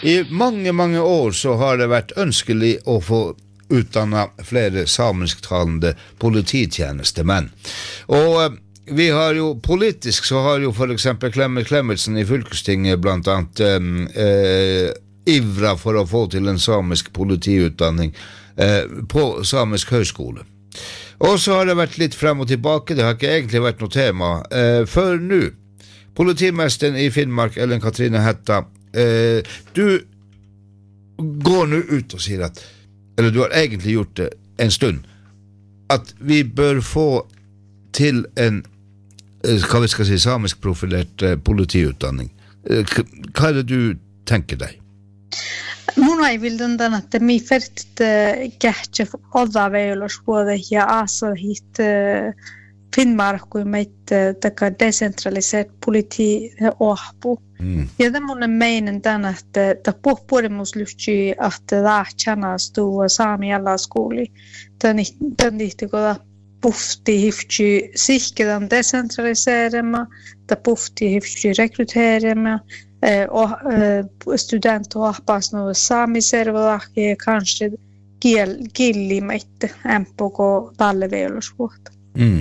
I mange år så har det vært ønskelig å få utdannet flere samisktalende polititjenestemenn. Og vi har jo, politisk så har jo for eksempel Clement Clemetsen I fylkestinget blant annet ivra for å få til en samisk politiutdanning på samisk høyskole. Og så har det vært litt frem og tilbake, det har ikke egentlig vært noe tema. Før nå, politimesteren I Finnmark, Ellen Katrine Hætta, du går nå ut og sier at, eller du har egentlig gjort det en stund, at vi bør få til en, hva vi skal si, samisk profilert politiutdanning. Hva det du tenker deg? Mun aivildan tämän, että mi fert kähtsä odda veilos vuode ja asa hit Finnmark kuin meitä taka decentraliseert politi ohpu. Ja tämän meinen tämän, että puhumus lyhtsi, että lähtsänä stuu saami alla skoli. Tän ihtikö puhti hifti sihkedan decentraliserema, ta puhti hifti rekryterema. Studenter hoppas nu saamiservelahki kanske killimeitte ämpoko tallevelusvuotta.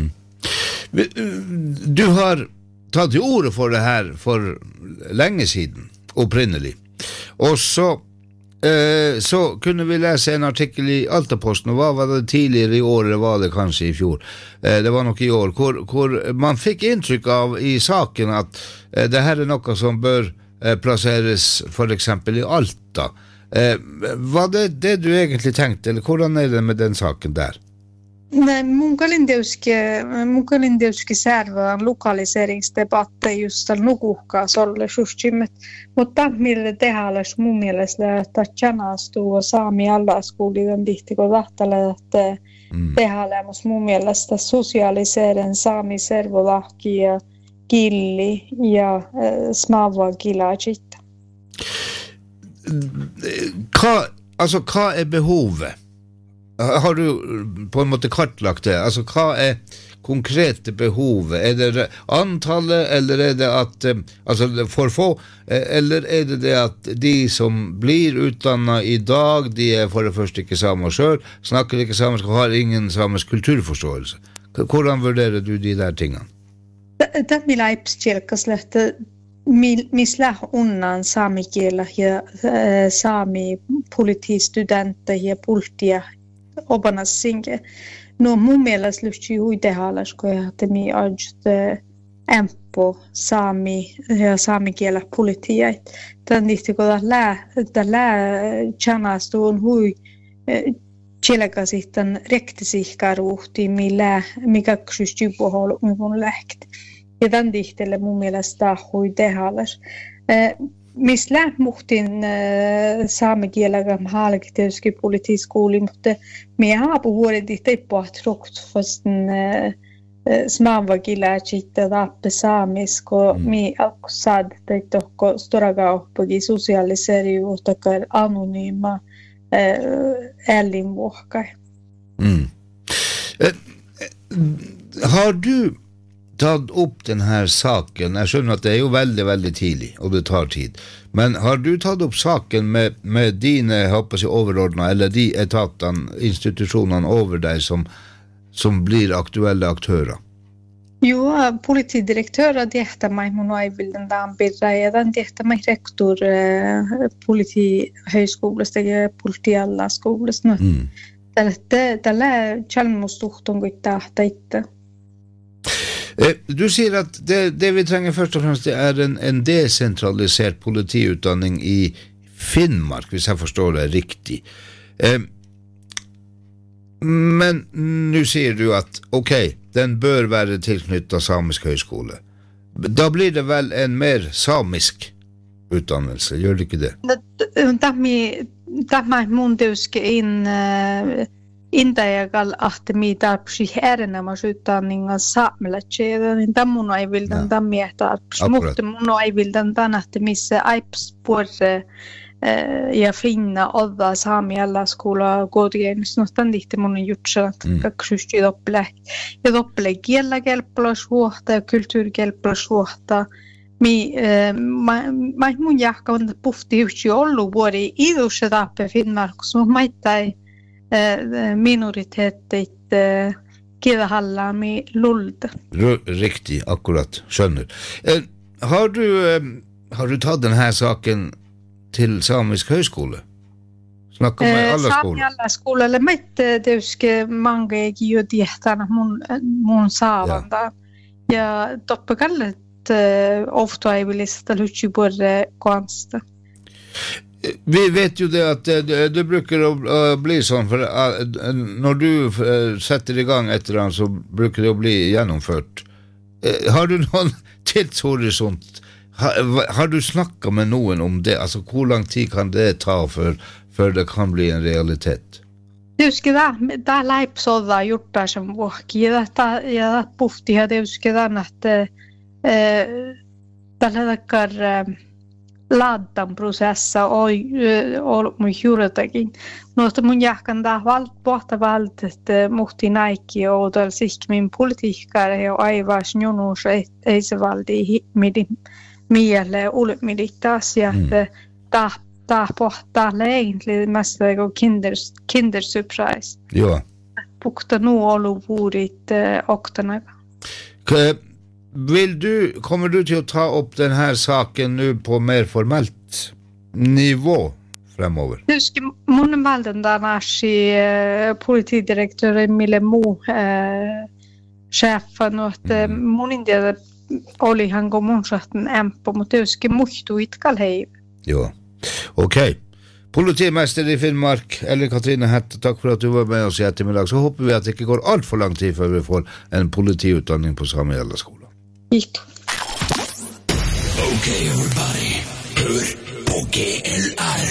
Du har tatt til orde for det her for lenge siden, opprinnelig. Og så kunne vi lese en artikkel I Altaposten, og hva var det tidligere I året, var det kanskje I fjor, det var nok I år, hvor man fikk inntrykk av I saken at det her noe som bør plasseres for eksempel I Alta. Var det du egentlig tenkte, eller hvordan det med den saken der? Nej, mun kalindeuski särvään lokaliseringsdebatte just nukuhkaa solle sustimet, mutta mille tehäläs mun mielestä, että tjanastuu saami alla skuulidan tihtiko tahtale, että tehälämus mun mielestä sosialiseren saami servolahki ja killi ja smava kilajit. Hva behovet? Har du på en måte kartlagt det? Altså, hva konkrete behovet? Det antallet, eller det at altså, for få, eller det at de som blir utdannet I dag, de for det første ikke samer selv, snakker ikke samisk og har ingen samisk kulturforståelse? Hvordan vurderer du de der tingene? Det vil jeg oppskjelkasle että misläh unnan saamikielä ja saamipolitistudenter ja pultia obanassinge. No mun mielestä lyhtsi huitehalas, kun mi ajut empo saami ja saamikielä politiait. Tän nihti kun lää chanastuun hui tjelkasihtan rektisihkaruhti mikä ksysti pohol mun lähkt. Ja tän dihtelle mun mielestä huitehalas. Missä muhtin saamikielä halkiteuski politiskooli, mutta me haapu vuodet teipaat roktfasten smavakiläätsitte tappe saamisko mi alkusad teitokko storagauppakin sosialiseriuutakar anonyma elinvuokai. Har du tatt opp den her saken? Jeg skjønner at det jo veldig tidlig, og det tar tid. Men har du tatt opp saken med dine, håper jeg, overordnede, eller de etatene, institusjonene over deg som blir aktuelle aktører? Jo, politidirektører dehtä mig mun aivilden daanpirra ja tämän dehtä mig rektor politihögskoulasta ja politiallaskoulasta. Tällä chalmustuhton kuin tahtaita. Du sier at det vi trenger først og fremst en desentralisert politiutdanning I Finnmark, hvis jeg forstår det riktig. Men nu sier du at, ok, den bør være tilknyttet samisk høyskole. Da blir det vel en mer samisk utdannelse, gjør det ikke det? Tämä mun teuske Intäjäkal ahti tarpsi erinomaisuuttanninga saamelätseitä, niin tämän ei vildan tämmiä tarpsi. Mutta mun ei vildan tänähti, missä aipusporre ja finna odda saamialla skola kodgeenis. No tämän tihti mun on jutsa, kaksysti doppele. Ja doppele kielläkelppalasvuotta ja kulttuurikelppalasvuotta. mä mun jahka on puhti yksi ollut vuori idussa tappe Finnmarkus, mutta maittai minoriteetit kielahalla mi lulda. Riktigt, akkurat, skönner. Har du tagit den här saken till Samisk högskola? Snacka med alla skolor? Sami alla skolor, eller mitt duske mange ju dietana mun saavanda. Ja toppakallet ofta är väl lista luchi både konsta. Vi vet ju det att det brukar bli sån för när du sätter igång ett eller annat så brukar det bli genomfört. Har du någon tidshorisont? Har du snackat med någon om det? Alltså hur lång tid kan det ta för det kan bli en realitet? Du ska där läp så där gjort där som våki jag puhti ja det ska där att tällä laaddan prosessa och mun juurtakin. Mutta mun jahkan tää pohta valtet muhti naikki och täällä min politiikkaa ja aivan junus ei se valdi mielle ulmidit asiat tää pohtaa egentligen mest kinder surprise. Joo. Pukta nu ollut vuodet oktana. Kommer du till att ta upp den här saken nu på mer formellt nivå framöver? Nu ska mun valden där i politidirektören Millemo chefen och att mun inte oli han går monsatten empo mot det ska muhtu itkal hej. Ja. Okej. Politimästare i Finnmark, eller Katrine Hette, tack för att du var med oss i eftermiddag. Så hoppas vi att det inte går allt för lång tid för vi får en politiutbildning på Sami alla skola. Okay, everybody, hör på GLR.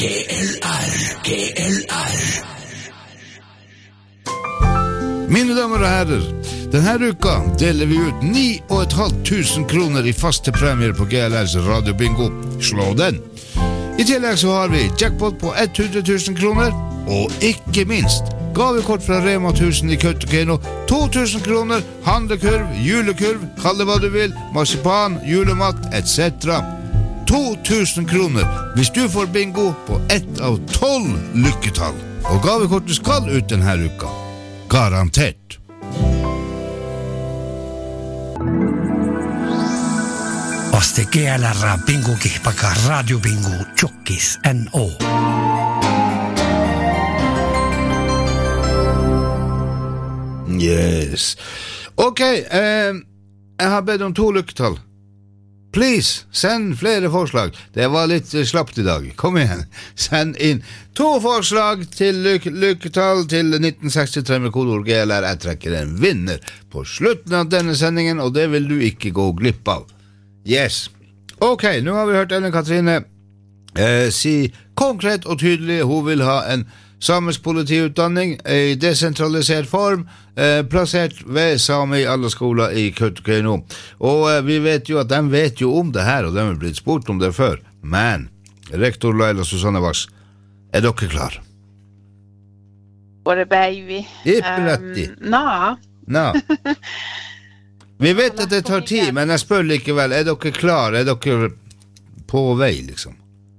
Mina damer och herrar, den här veckan delar vi ut 9 500 kronor i fasta premier på GLRs radiobingo. Slå den! I tillägg så har vi jackpot på 100 000 kronor och icke minst gavekort från Rema 1000 i Kautokeino, 2000 kronor, handlekurv, julekurv, kall det vad du vill, marsipan, julemat, etc. 2000 kronor hvis du får bingo på ett av 12 lycketall. Och gavekortet ska ut den här veckan. Garanterat. Oste GLR bingo kihpaka radio bingo tjockis NO. Yes. Okej, jag har bett om 2 lycketall. Please, send flere forslag. Det var lite slappt idag. Kom igen. Send in 2 forslag till lycketall till 1963 med kodord GLR. Jag träcker en vinner på slutet av denne sändningen och det vill du inte gå glipp av. Yes. Okej, nu har vi hört Ellen Katrine si konkret och tydligt hon vill ha en samisk politiutdanning i decentraliserad form placerat ved Sami alla skola i Kautokeino. Och vi vet ju att den vet ju om det här och den har blivit spurt om det för. Men rektor Laila Susanna Vass, är du klar? Var det baby? Nå. Vi vet att det tar tid, men jag spör likevel, är du klar? Är du på väg liksom?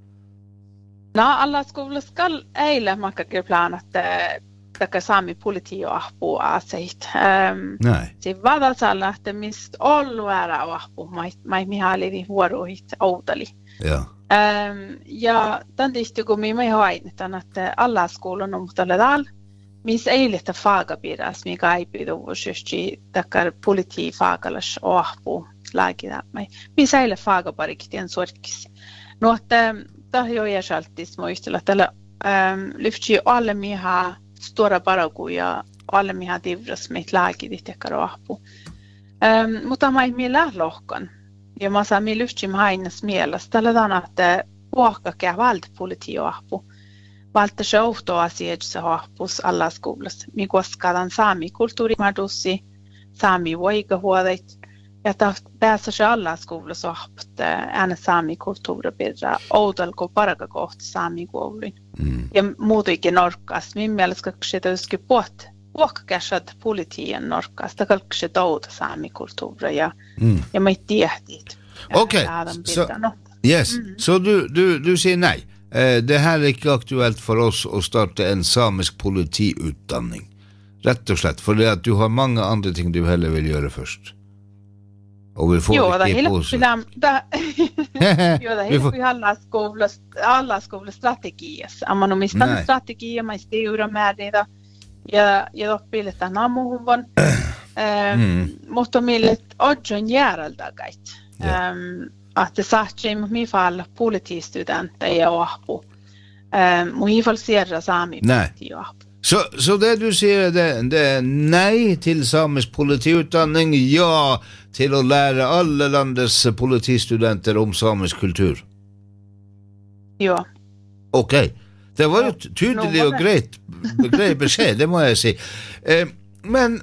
Alla skolor ska eile makkakin plan, että Sami politi och ahpu aseit. Se vadasalla, että mistä ollut ära ahpu, mai mihalivi vuorohit outali. Ja. Ja tämän tietysti kun minä hoidetaan, että alla skolor on tällä täällä, missä eile että fagapiras, mikä ei pidä vuosiksi, että politi fagalas och ahpu lääkitä. Missä eile fagaparikitien sorkis. No, että jo är alltid små ytterligare tällä lyfti alla miha stora paraguja alla miha divras med läge dit jag karapu mutta mai millä lohkan ja mä saan mi lyfti maines mielessä tällä että vuokka vald politioapu valta showto asiassa hapus alla skolas mi koskadan sami kulttuuri madussi sami voiga huodet ja päässä alla skolor så haft en sami kultur bidra odalko paraga kohta sami koulun. Ja muutenkin norkas. Min mielestä se olisi puhkasat politien norkas. Ta kalkse outa sami kulttuura ja me tiedät. Okej, yes. Så du säger nej. Det här är inte aktuellt för oss att starta en samisk politiutdanning. Rätt och slett, för det att du har många andra ting du hellre vill göra först. Och vi får det på sig. Det får alla skolstrategier. Om man mistar strategier, man styr med det. Jag uppbilder den amuvan. Mutta millet odjon järjeldagait. Att det satt i min fall politistudenter i Åhpo. Muifall serra sami politi Åhpo. Så det du säger det är nej till samisk politiutdanning, ja till att lära alla landets politistudenter om samisk kultur. Ja. Okej. Det var ju tydligt och grejt besked, det må jag säga. Men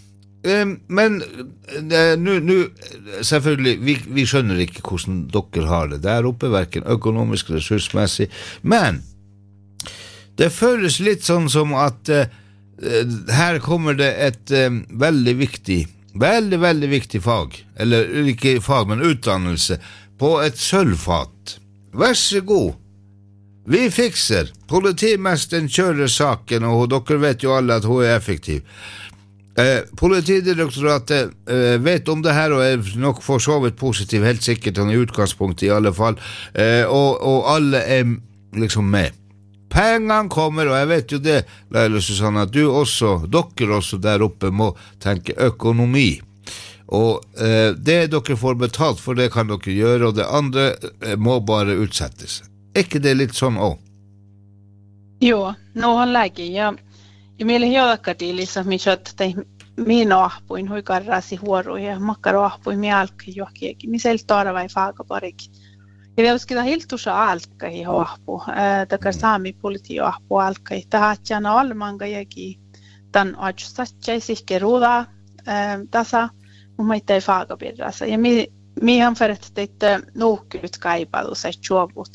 nu selvfølgelig vi skjønner ikke hvordan dere har det der oppe, hverken økonomisk, ressursmessig, men det føles litt sånn som at her kommer det et veldig viktig fag, eller ikke fag, men utdannelse på et sølvfat. Vær så god. Vi fixer. Politimesteren kjører saken, og dere vet jo alle at hun er effektiv. Politidirektoratet vet om det här och är nog för så vitt positiv, helt säkert han är utgångspunkt i alla fall, och alla är liksom med. Pengarna kommer, och jag vet ju det, Laila Susanna, att docker också där uppe må tänka ekonomi. Och det dere får betalt för det kan dere göra, och det andra må bara utsättas. Är inte det lite sån också? Jo, han lägger jag. Ja meillä johdakadilissa, missä minä ahpuin huikarrasi huoruja ja makkaro ahpuin minä alkoi jokin, missä ei taada vai faakaparik. Ja vielä skida hiltusa alkai ahpu, takar saami politi ahpu alkai. Tahatjana almanga jäki tan ajustatjaisihke ruuda tasa, mun maita ei faakapirrasa. Ja mihän förrättet nuukkyt kaipadu se juovut,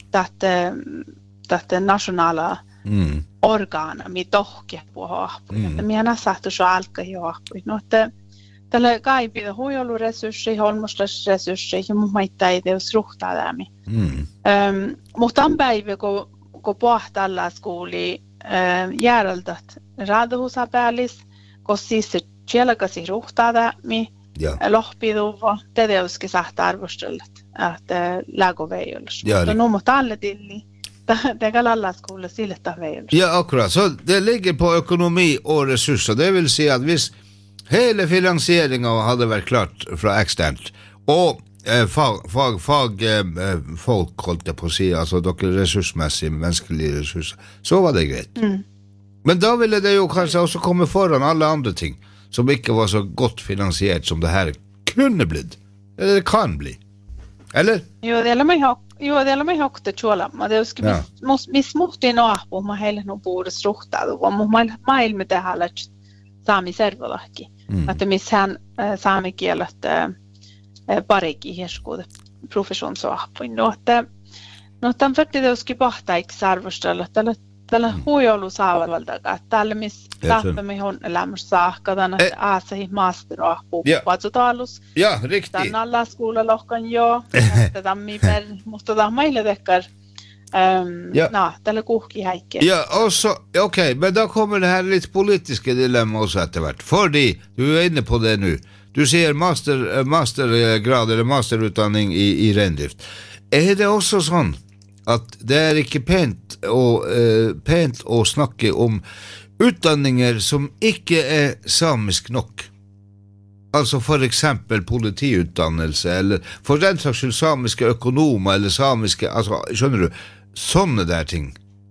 tätä nationala organa mi tohke på ahpu. Minä näsahtu så alkai ahpu. No että tällä kaipida huijolu resursseja, holmoslasresursseja ja mun maita ei teus ruhtaa lämmin. Mutta on päivä, kun pohtalla skuuli järjeltät raadahusa päällis, kun siis se tjelkasi ruhtaa lämmin, lohpiduva, te teuskin sahtaa arvostellat, että lägoveijollus. Mutta nu mot alle tilli. Det kan alla skolor silta väl. Ja, akkurat. Så det ligger på ekonomi och resurser. Det vill säga att hvis hela finansieringen hade varit klart från externt och folk hållt på sig, alltså dock resursmässigt, mänskliga resurser, så var det grejt. Men då ville det ju kanske också komma föran alla andra ting som inte var så gott finansierat som det här kunde bli. Eller det kan bli. Eller? Jo, det är mig högt att chola. Men det ska mismuhti noahpu, ma heille no puudus ruhtadu, vaan mun mail med det här saami servolahki. Että missään saami kielet parikin hirskuude professionsoahpuin. No tämän verran teuskin pahtaiksi arvostella. Tällä huijolu saavaltakaan. Tällä missä tahtomme on elämässä saakkaan, että aasaihin maasteroahpuu patsutaalus. Ja, riktigt. Tämän alla skola lohkan jo. Mutta tämä meille tekkar. Tällä kuhki häikkiä. Ja, okej, men då kommer det här lite politiska dilemma också efterhvert. För du är inne på det nu. Du ser mastergrad eller masterutdanning i rendrift. Är det också sånn at det er ikke pent å snakke om utdanninger som ikke er samisk nok? Altså for eksempel politiutdannelse, eller for den slags skyld samiske økonomer, eller samiske, altså, skjønner du, sånne der ting.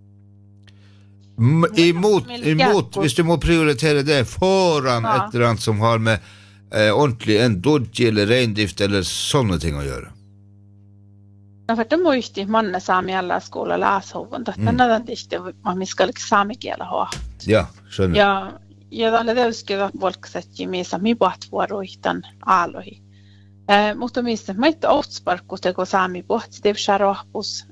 Imot, hvis du må prioritere det foran et eller annet som har med ordentlig en dodgy eller reindrift eller sånne ting å gjøre. No för det muisti manne saami alla skola läshuvun, että nähdään tihti, että miskallik saami kielä hoa. Ja, skjønner. Ja tällä teuskilla volksetji missä mi vuoruihtan aalohi. Mutta missä meitä outsparkku teko saami pohti devsharohpus,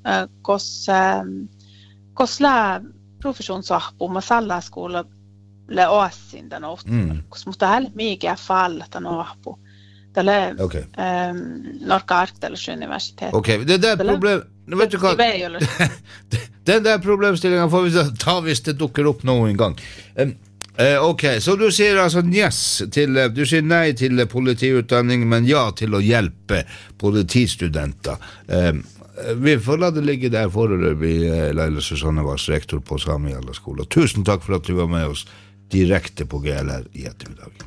kos lää professionsohpu ma salla skola le oassin den outsparkkus, mutta hälle mikä falla den ohpu. Tällä Okej. Norka Arktelas universitet. Okej, det där problem... Vet du hva? Den där problemstillingen får vi ta hvis det dukker opp noen gang. Okej, så du säger alltså du säger nej till politiutdanning men ja till att hjälpa politistudenter. Vi får la det ligge der foreløpig, Laila Susanne Vass, rektor på Samiala skola. Tusen takk for at du var med oss direkte på GLR i ettermiddag.